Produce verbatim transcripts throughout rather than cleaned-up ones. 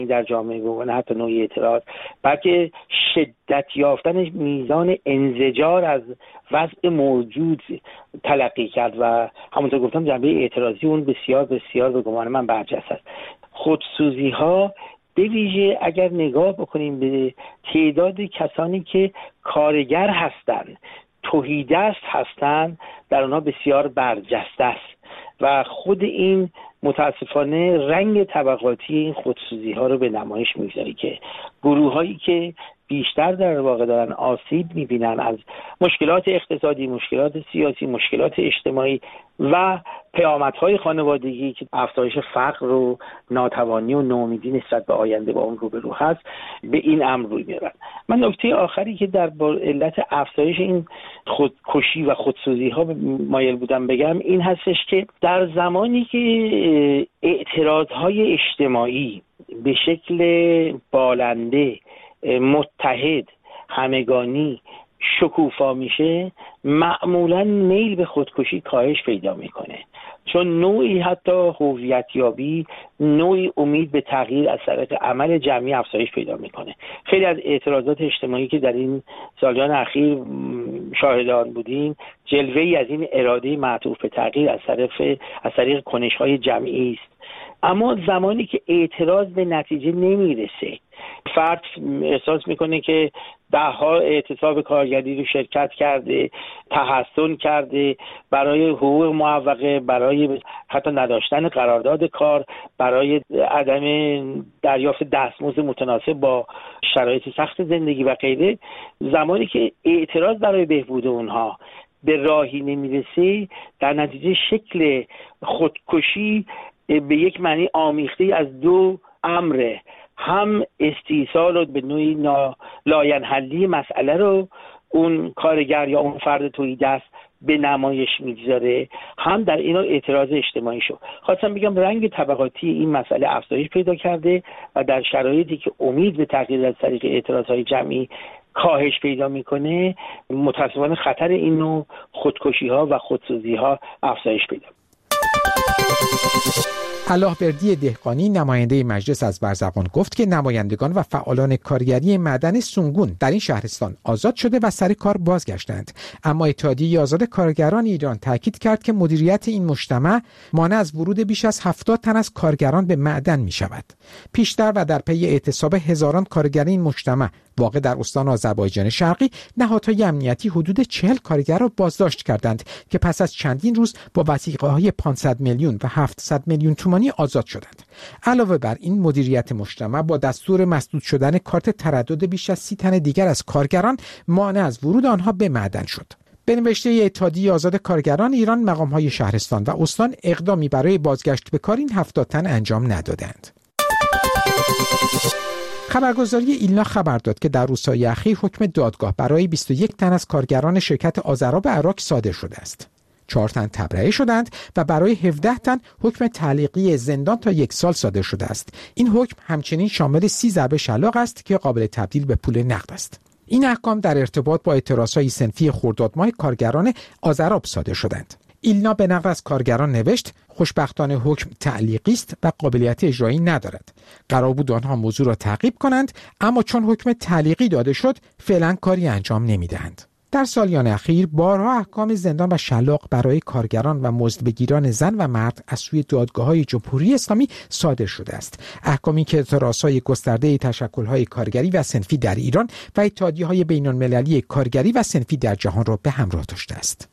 در جامعه بمونه، حتی نوعی اعتراض، بلکه شدت یافتن میزان انزجار از وضع موجود تلقی کرد و همونطور گفتم جنبه اعتراضی اون بسیار بسیار به گمان من برجسته است. خودسوزی ها به ویژه اگر نگاه بکنیم به تعداد کسانی که کارگر هستند، تهیدست هستند، در اونها بسیار برجسته است و خود این متاسفانه رنگ طبقاتی این خودسوزی ها رو به نمایش میگذاره که گروه هایی که بیشتر در واقع دارن آسیب میبینن از مشکلات اقتصادی، مشکلات سیاسی، مشکلات اجتماعی و پیامدهای خانوادگی که افزایش فقر و ناتوانی و ناامیدی نسبت به آینده با اون روبرو هست، به این امر روی میارن. من نکته آخری که در علت افزایش این خودکشی و خودسوزی ها مایل بودم بگم این هستش که در زمانی که اعتراض های اجتماعی به شکل بالنده، متحد، همگانی شکوفا میشه، معمولا میل به خودکشی کاهش پیدا میکنه، چون نوعی حتی هویتیابی، نوعی امید به تغییر از طریق عمل جمعی افزایش پیدا میکنه. خیلی از اعتراضات اجتماعی که در این سالیان اخیر شاهدان بودیم جلوه‌ای از این اراده معطوف به تغییر از طرف از طریق کنش‌های جمعی است. اما زمانی که اعتراض به نتیجه نمیرسه، فرد احساس میکنه که ده ها اعتصاب کارگری رو شرکت کرده، تحسن کرده برای حقوق معوقه، برای حتی نداشتن قرارداد کار، برای عدم دریافت دستمزد متناسب با شرایط سخت زندگی و غیره، زمانی که اعتراض برای بهبود اونها به راهی نمیرسه، در نتیجه شکل خودکشی به یک معنی آمیخته از دو امره، هم استیصال و به نوعی لاینحلی مسئله رو اون کارگر یا اون فرد تهیدست به نمایش میگذاره، هم در اینا اعتراض اجتماعی شو. خواستم بگم رنگ طبقاتی این مسئله افزایش پیدا کرده و در شرایطی که امید به تغییر از طریق اعتراضهای جمعی کاهش پیدا میکنه، متاسفانه خطر این نوع خودکشی ها و خودسوزی ها افزایش پیدا میکنه. علاءبردی دهقانی نماینده مجلس از برزغان گفت که نمایندگان و فعالان کارگری معدن سونگون در این شهرستان آزاد شده و سر کار بازگشتند، اما اتحادیه آزاد کارگران ایران تاکید کرد که مدیریت این مجتمع مانع از ورود بیش از هفتاد تن از کارگران به معدن می شود. پیشتر و در پی اعتصاب هزاران کارگر این مجتمع واقع در استان آذربایجان شرقی، نهادهای امنیتی حدود چهل کارگر را بازداشت کردند که پس از چندین روز با وثیقه‌های پانصد میلیون و هفتصد میلیون تومانی آزاد شدند. علاوه بر این، مدیریت مجتمع با دستور مسدود شدن کارت تردد بیش از سی تن دیگر از کارگران مانع از ورود آنها به معدن شد. به نوشته اتحادیه آزاد کارگران ایران، مقام‌های شهرستان و استان اقدامی برای بازگشت به کار این هفتاد تن انجام ندادند. خبرگزاری ایلنا خبر داد که در روزهای اخیر حکم دادگاه برای بیست و یک تن از کارگران شرکت آذراب عراق صادر شده است. چهار تن تبرئه شدند و برای هفده تن حکم تعلیقی زندان تا یک سال صادر شده است. این حکم همچنین شامل سی ضرب شلاق است که قابل تبدیل به پول نقد است. این احکام در ارتباط با اعتراضهای صنفی خرداد ماه کارگران آذراب صادر شدند. ایلنا به نقل از کارگران نوشت: خوشبختانه حکم تعلیقی است و قابلیت اجرایی ندارد. قرار بود آنها موضوع را تعقیب کنند، اما چون حکم تعلیقی داده شد فعلا کاری انجام نمیدهند. در سالیان اخیر بارها احکام زندان و شلاق برای کارگران و مزدبگیران زن و مرد از سوی دادگاه‌های جمهوری اسلامی صادر شده است. احکامی که اعتراضهای گسترده تشکل‌های کارگری و صنفی در ایران و اتحادیه‌های بین‌المللی کارگری و صنفی در جهان را به همراه داشته است.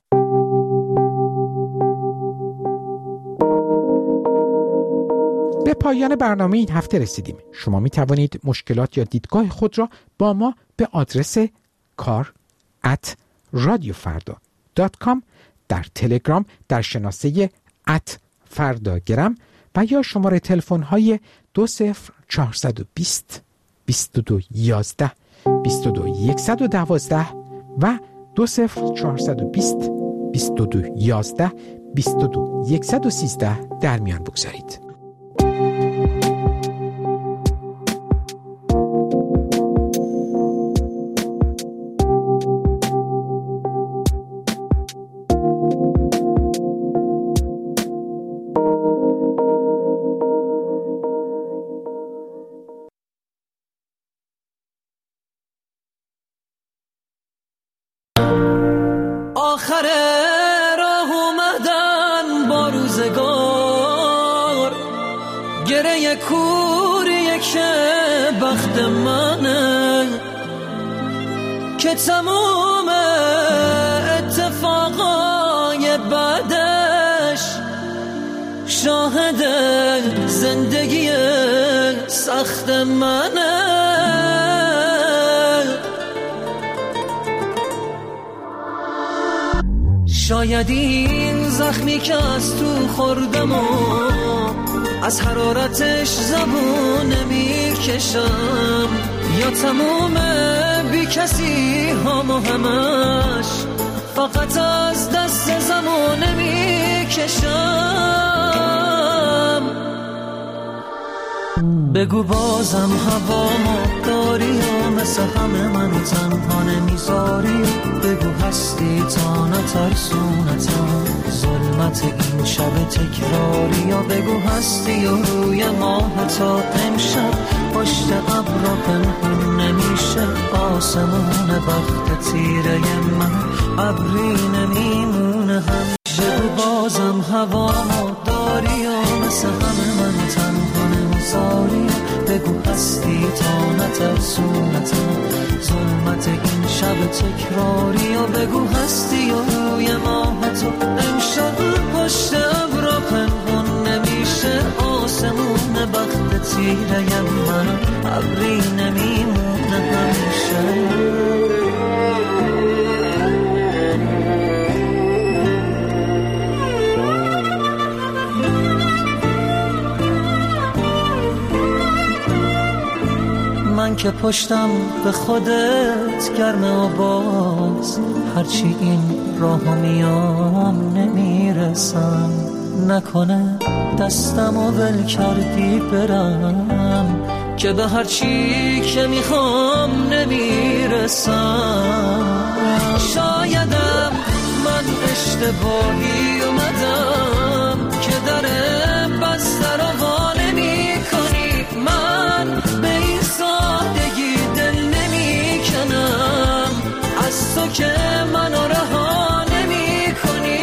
به پایان برنامه این هفته رسیدیم. شما می توانید مشکلات یا دیدگاه خود را با ما به آدرس کار ات رادیو فردا دات کام، در تلگرام در شناسه ات فرداگرم و یا شماره تلفن های دو صفر چهارصد و بیست بیست و دو یازده بیست و دو صد و دوازده و دو صفر چهارصد و بیست بیست و دو یازده بیست و دو صد و سیزده در میان بگذارید. کوریه که بخت منه که تموم اتفاقای بعدش شاهد زندگی سخت منه. شاید این زخمی که از تو خوردم و از حرارتش زبون نمیکشم، یا تموم بی کسی هم و همش فقط از دست زمان نمیکشم. بگو بازم هوامو داری و مثل همه منو تنها نمیذاری. بگو هستی تا نترسونتم ظلمت این شب تکراری. یا بگو هستی و روی ماه تا امشب پشت ابرا پنهون نمیشه آسمون بخت تیره من ابری نمیمونه همیشه. بگو بازم هوامو داری و مثل همه منو تنها نمیذاری. بگو هستی تا نترسونتم ظلمت این شب تکراری. یا بگو هستی و روی ماه تو امشب پشت ابرا پنهون نمیشه آسمون بخت تیره من ابری نمیمونه همیشه. من که پشتم به خودت گرمه و باز هرچی این راهو میام نمیرسم. نکنه دستم و ول کردی برم که به هرچی که میخوام نمیرسم. شایدم من اشتباهی اومدم که در بسته رو وا نمی کنی. من به این سادگی دل نمی کنم از تو که منو رها نمی کنی.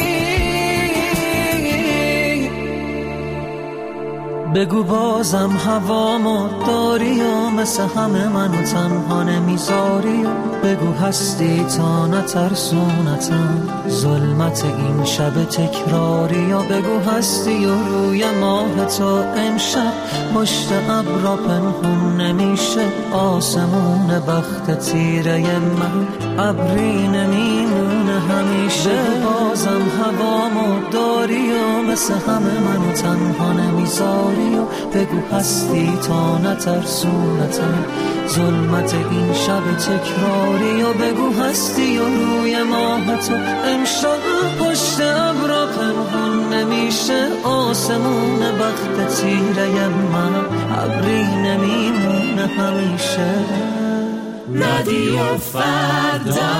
بگو بازم هوامو داری و مثل همه منو تنها نمیذاری. بگو هستی تا نترسونتم ظلمت این شب تکراری. یا بگو هستی و روی ماه تو امشب پشت ابرا پنهون نمیشه آسمون بخت تیره من ابری نمیمونه همیشه. بگو بازم هوامو داری و مثل همه منو تنها نمیذاری. بگو هستی تا نترسونتم ظلمت این شب تکراری. یا بگو هستی و روی ماه تو امشب پشت ابرا پنهون نمیشه آسمون بخت تیره من ابری نمیمونه همیشه. رادیو فردا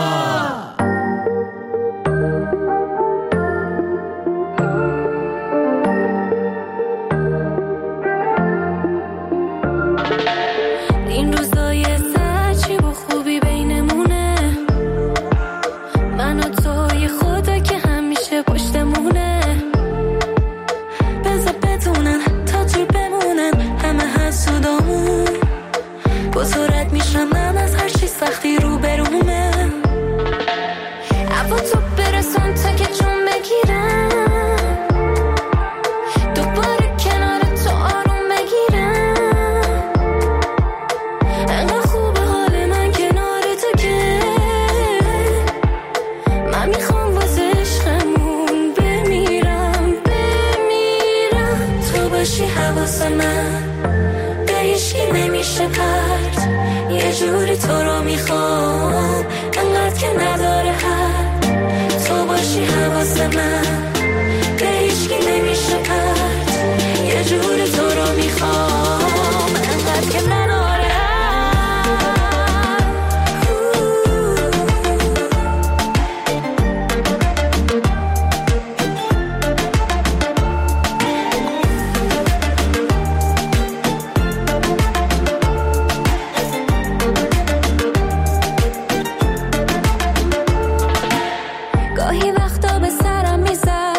گاهی وقتا به سرم میزد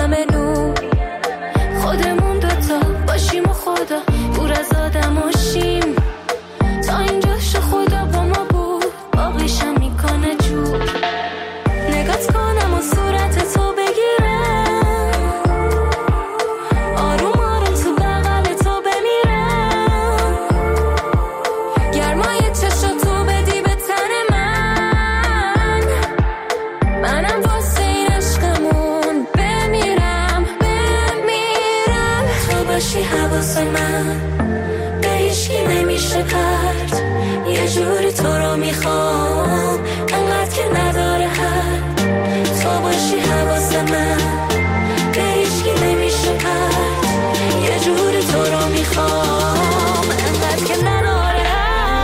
همه نور خودمون دوتا باشیم و خدا دور از آدم باشیم تا اینجاش خدا با ما بود باقیشم میکنه جور نگات کنم و صورت تو بگیرم آروم آروم تو بغل تو بمیرم گرمای چشم تو بدی به تن من منم واسه این عشقمون بمیرم بمیرم تو باشی حواس من به هیچکی نمیشه پرت یه جوری تو رو میخوام انقدر که نداره حد تو باشی حواس من به هیچکی نمیشه پرت یه جوری تو رو میخوام انقدر که نداره حد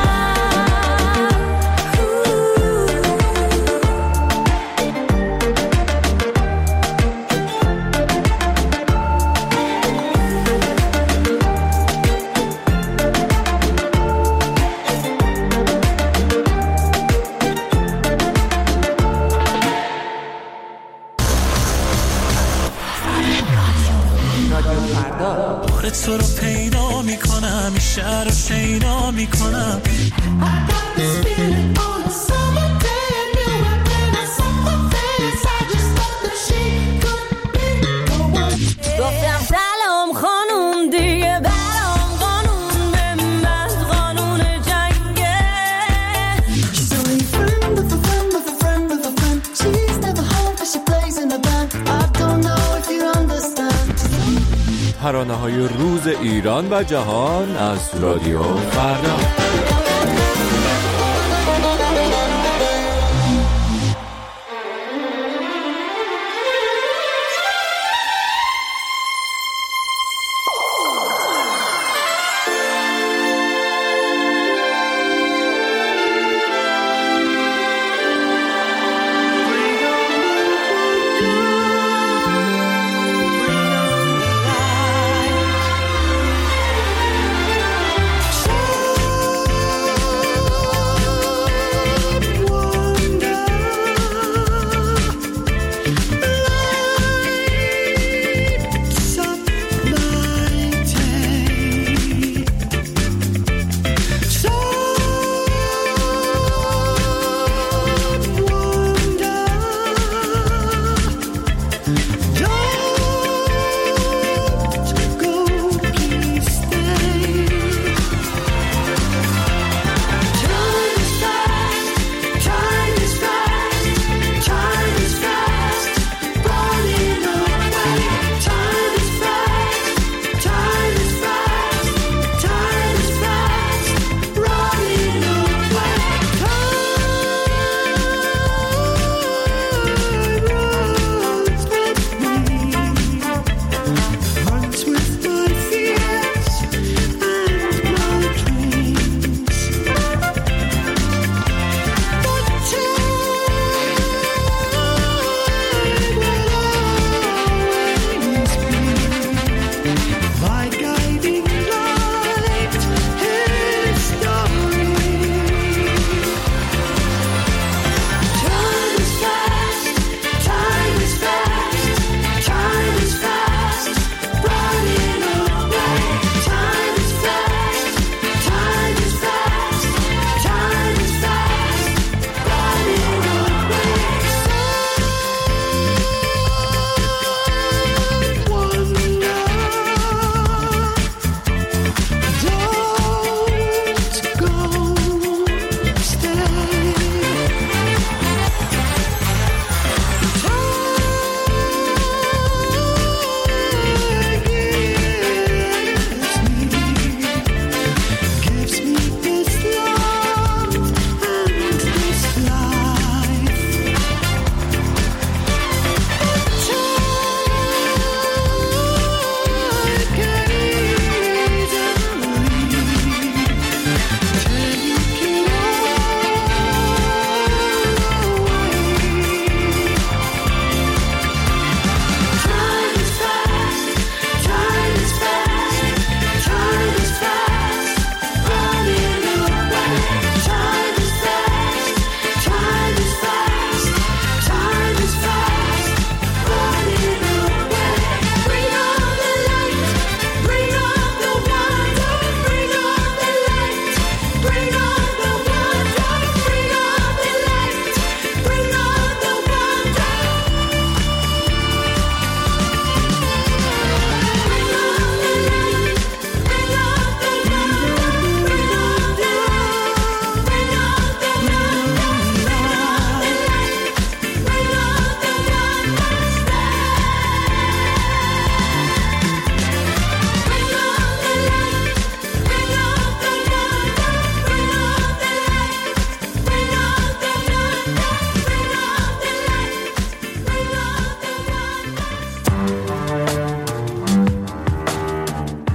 تو رو پیدا میکنم این شهر رو شیدا میکنم گفتم سلام خانوم دیگه برام قانون به من قانون جنگه She's only a friend of a friend of a friend of a friend She's never home but she plays in a band I don't know if you understand ترانه‌های روز ایران و جهان از رادیو فردا.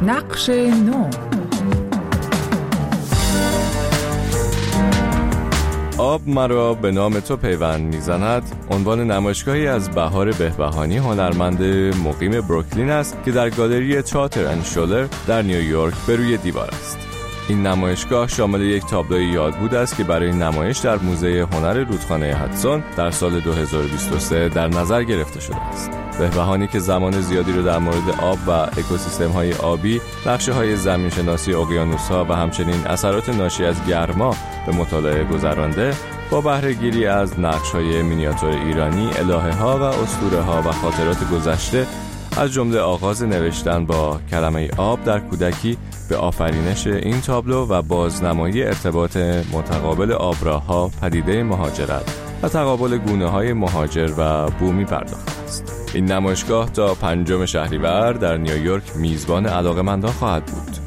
نقش نو. آب مرا به نام تو پیوند میزند عنوان نمایشگاهی از بهار بهبهانی، هنرمند مقیم بروکلین است که در گالری چاتر اند شولر در نیویورک به روی دیوار است. این نمایشگاه شامل یک تابلوی یادبود است که برای نمایش در موزه هنر رودخانه هدسون در سال دو هزار و بیست و سه در نظر گرفته شده است. بهبهانی که زمان زیادی را در مورد آب و اکوسیستم‌های آبی، نقشه‌های زمین‌شناسی اقیانوس‌ها و همچنین اثرات ناشی از گرما به مطالعه گذرانده، با بهره‌گیری از نقش‌های مینیاتور ایرانی، الهه‌ها و اسطوره‌ها و خاطرات گذشته، از جمله آغاز نوشتن با کلمه آب در کودکی به آفرینش این تابلو و بازنمایی ارتباط متقابل آبراها، پدیده مهاجرت و تقابل گونه‌های مهاجر و بومی پرداخته است. این نمایشگاه تا پنجم شهریور در نیویورک میزبان علاقه‌مندان خواهد بود.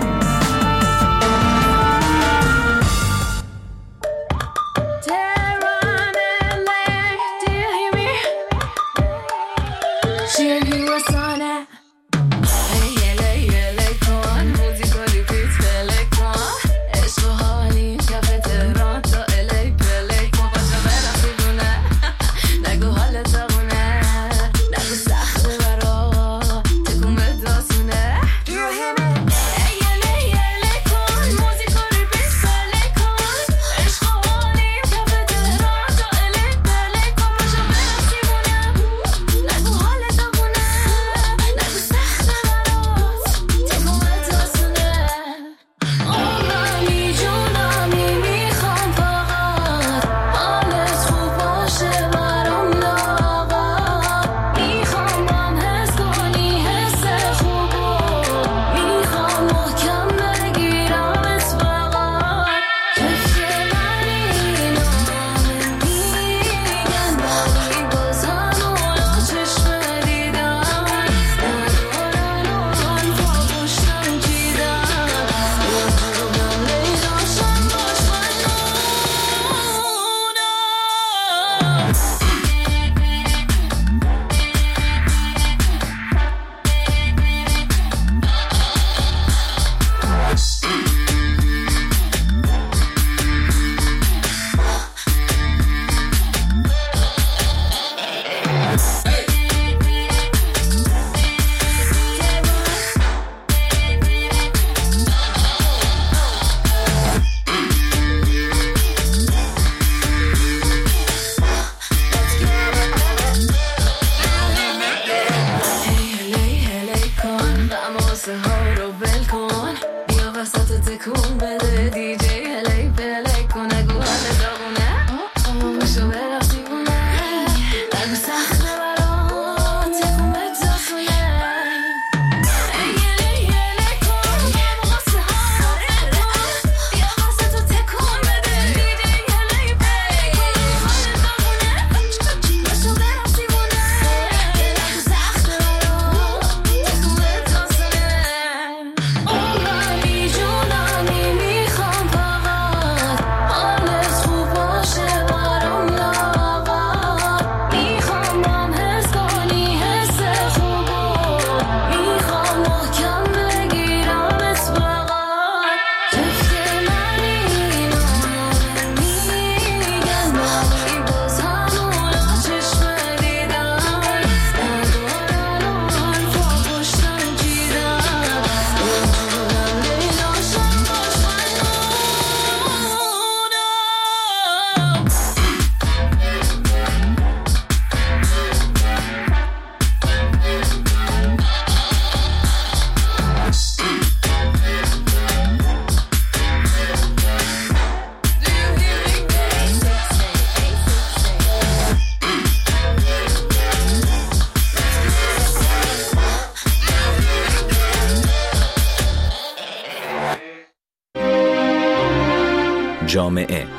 جامعه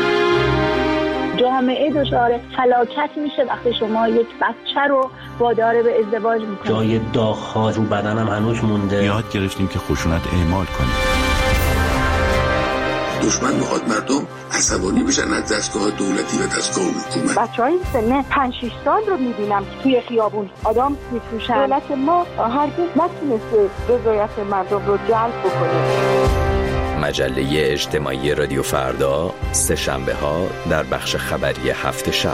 جامعه دچار فلاکت میشه وقتی شما یک بچه رو وادار به ازدواج میکنید. جای داغ‌ها رو بدنم هنوز مونده. یاد گرفتیم که خشونت اعمال کنیم. دشمن میخواد مردم عصبانی بشن از دستگاه دولتی و دستگاه حکومت. بچهای سن پنج شش سال رو میبینم که توی خیابون آدم میفروشن. دولت ما هرگز نتونسته رضایت مردم رو جلب بکنه. مجله اجتماعی رادیو فردا، سه شنبه ها در بخش خبری هفت شب.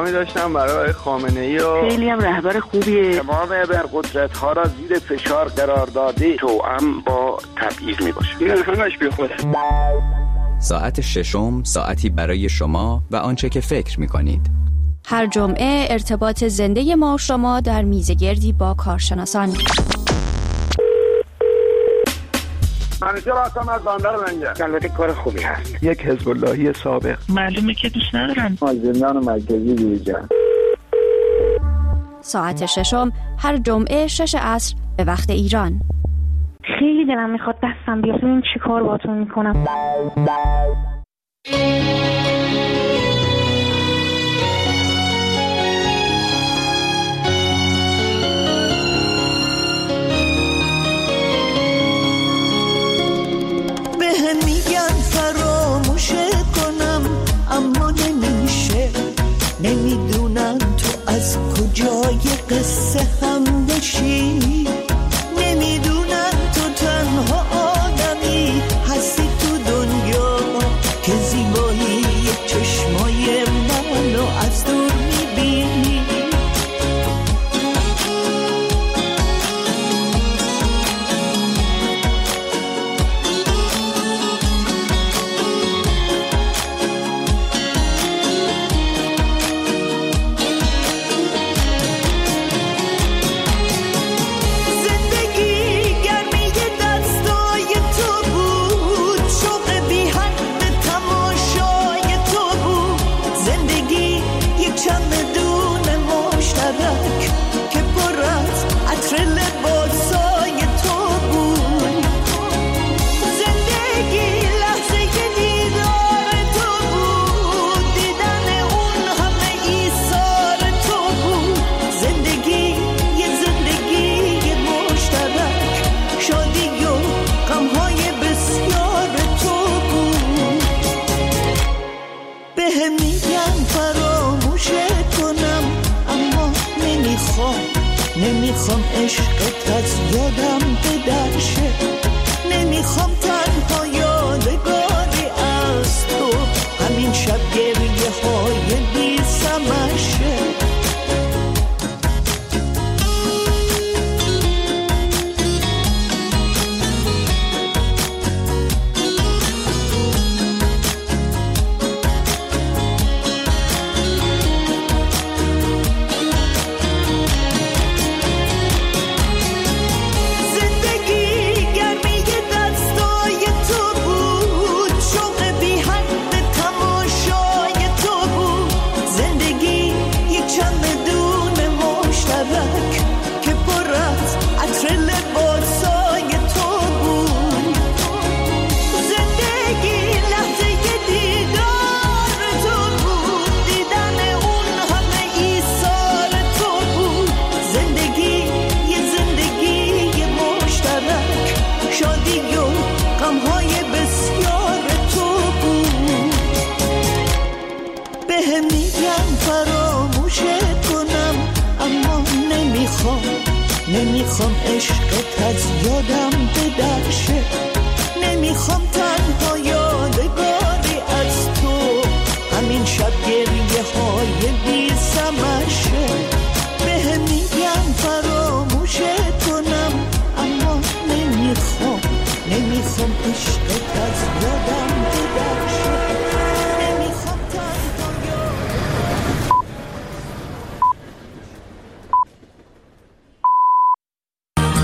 پیامی داشتم برای خامنه‌ای و خیلی هم رهبر خوبیه. تمام ابرقدرت‌ها را زیر فشار قرار داده، توأم با تبعیض میباشه. این همش بی خوده. ساعت ششم، ساعتی برای شما و آنچه که فکر می‌کنید. هر جمعه ارتباط زنده ما و شما در میزگردی با کارشناسان. منیژه راستم از باندر منجه. البته کار خوبی هست. یک حزب اللهی سابق. معلومه که دوست ندارن. زندان مرکزی بیرجان. ساعت ششم هر جمعه شش عصر به وقت ایران. خیلی دلم میخواد دستم بیاد این چی کار باتون میکنم. بهم میگن فراموشت کنم اما نمیشه، نمیدونم تو از کجای قصه هم بشی، نمیدونم تو تنها آدمی هستی تو دنیا که زیبایی چشمای منو از دور میبینی. نمیخوام عشقت از یادم بدرشه، نمیخوام تنها یادگاری از تو همین شب گریه های بی سمشه. نمیخوام عشقت از یادم بدرشه، نمیخوام تنها یادگاری از تو همین شب گریه های بی